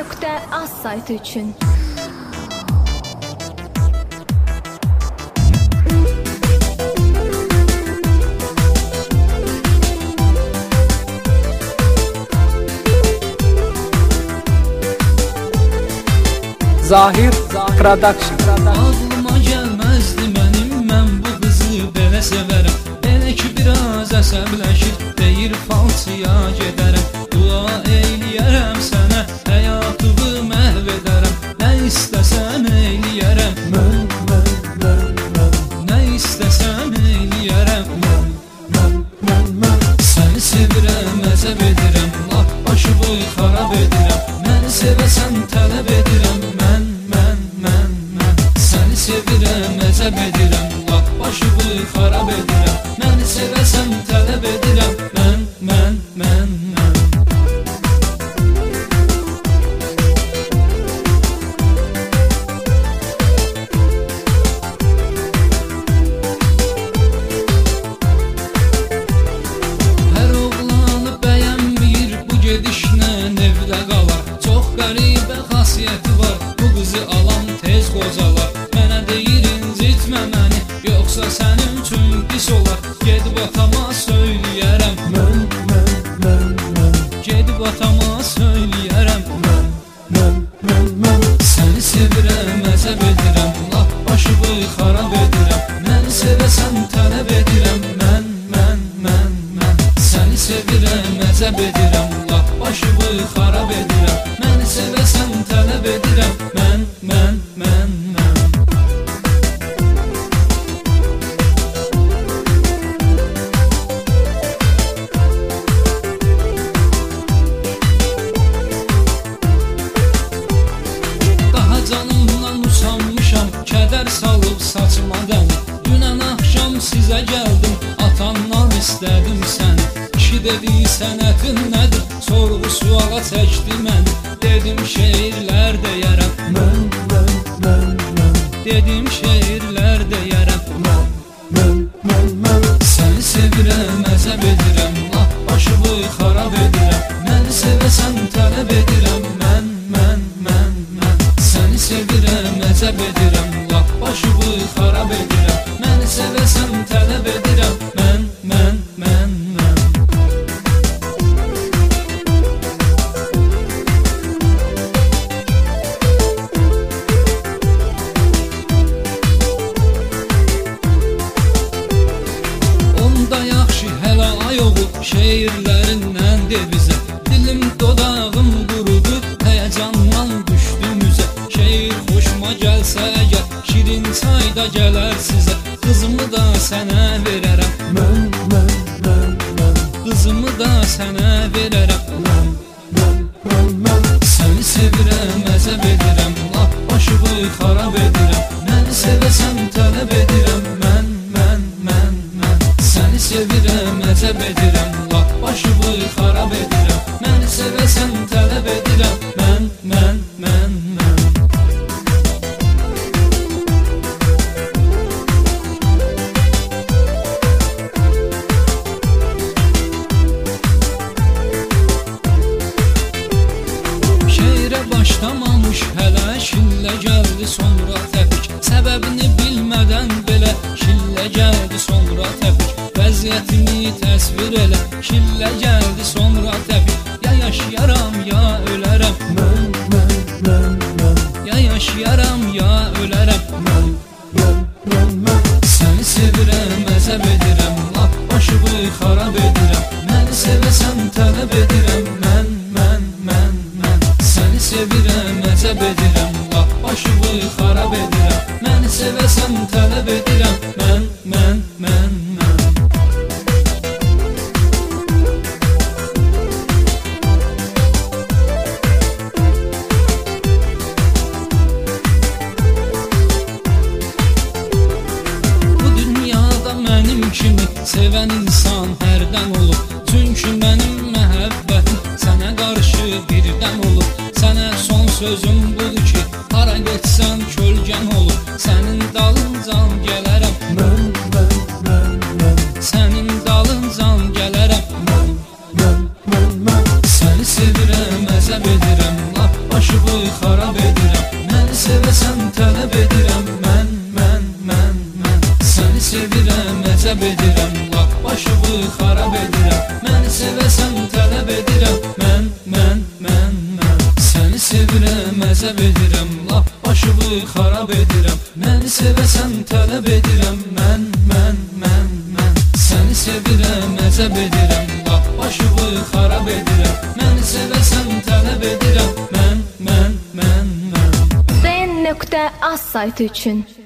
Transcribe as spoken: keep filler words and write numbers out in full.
nöqtə az saytı üçün. Zahir Production. Ağlıma gəlməzdi mənim, mən bu qızı belə sevərəm. Elə ki biraz əsəbləşir, deyir falçıya gedərəm. Dua eyləyərəm sənə, həyatımı məhv edərəm. Nə istəsən eyləyərəm, mən, mən, mən, mən. Nə istəsən eyləyərəm, mən, mən, mən, mən. Səni sevirəm, əzəb edirəm, lap başı boy xarab edirəm. Məni sevəsən tələb edirəm, mən, mən, mən, mən. Səni sevirəm, əzəb edirəm, lap başı boy xarab edirəm. Məni sevəsən tələb edirəm, mən, mən, mən, mən. Hər oğlanı bəyənmir, bu gedişlə evdə qalar. Çox qəribə xasiyyəti var, bu qızı alan tez qozalar. Mənə deyir incitmə məni, yoxsa sənin üçün pis olar. Gedib atama söyləyərəm, mən, mən, mən, mən. Gedib atama söyləyərəm, mən, mən, mən, mən. Səni sevirəm, əzəb edirəm, lap başı boy xarab edirəm. Məni sevəsən tələb edirəm, mən, mən, mən, mən. Səni sevirəm, əzəb edirəm, lap başı boy xarab edirəm. Məni sevəsən tələb edirəm, mən, mən, mən, mən. Daha canımdan usanmışam, kədər salıb saçıma dəni. Dünən axşam sizə gəldim, atandan istədim səni. Kişi dedi sənətin nədir, sorğu suala çəkdi məni. Dedim şeirlər deyərəm, mən, mən, mən, mən. Dedim şeirlər deyərəm, mən, mən, mən, mən. Səni sevirəm, əzəb edirəm, lap başı boy xarab edirəm. Məni sevəsən tələb edirəm, mən, mən, mən, mən. Səni sevirəm, əzəb edirəm, lap başı boy xarab edirəm. Məni sevəsən tələb edirəm, mən, mən, mən, mən. Onda yaxşı hələ ayoğu, şeirlərindən de bizə. Dilim dodağım qurudu, həyəcandan düşdüm üzə. Şeir xoşuma gəlsə əgər, şirin çayda gələr sizə. Qızımı da sənə verərəm, mən, mən, mən, mən. Qızımı da sənə verərəm, mən, mən, mən, mən. Səni sevirəm, əzəb edirəm, lap başı boy xarab edirəm. Məni sevəsən tələb edirəm, mən, mən, mən, mən. Səni sevirəm, əzəb edirəm, lap başı boy xarab edirəm. Məni sevəsən tələb edirəm, mən, mən, mən, mən. Şeirə başlamamış hələ, şillə gəldi sonra təpik. Səbəbini bilmədən belə, şillə gəldi sonra təpik. Vəziyyətimi təsvir elə, şillə gəldi sonra təpik. Ya yaşayaram, ya ölərəm, mən, mən, mən, mən. Ya yaşayaram, ya ölərəm, mən, mən, mən, mən. Səni sevirəm, əzəb edirəm, lap başı boy xarab edirəm. Məni sevəsən tələb edirəm, mən, mən, mən, mən. Səni sevirəm, əzəb edirəm, lap başı boy xarab edirəm. Məni sevəsən tələb edirəm, mən, mən, mən, mən. Bu dünyada mənim kimi sevən insan hərdən olub. Çünki mənim məhəbbətim sənə qarşı birdən olub. Sənə son sözüm budur ki, hara getsən kölgən olub. Sənin dalıncan gələrəm, mən, mən, mən, mən. Sənin dalıncan gələrəm, mən, mən, mən, mən. Səni sevirəm, əzəb edirəm, lap başımı xarab edirəm. Məni sevəsən tələb edirəm. Mən, mən, mən, mən səni sevirəm, əcəb edirəm. Lap başımı xarab edirəm. Məni sevəsən tələb edirəm. Mən, mən, mən, mən səni sevirəm, əcəb edirəm. Lap başımı xarab edirəm. Məni sevəsən tələb edirəm. Mən, mən, mən, mən səni sevirəm, əcəb edirəm. Lap başımı xarab edirəm. Məni sevəsən tələb edirəm. Mən, mən, mən, mən Z N nöqtə az saytı üçün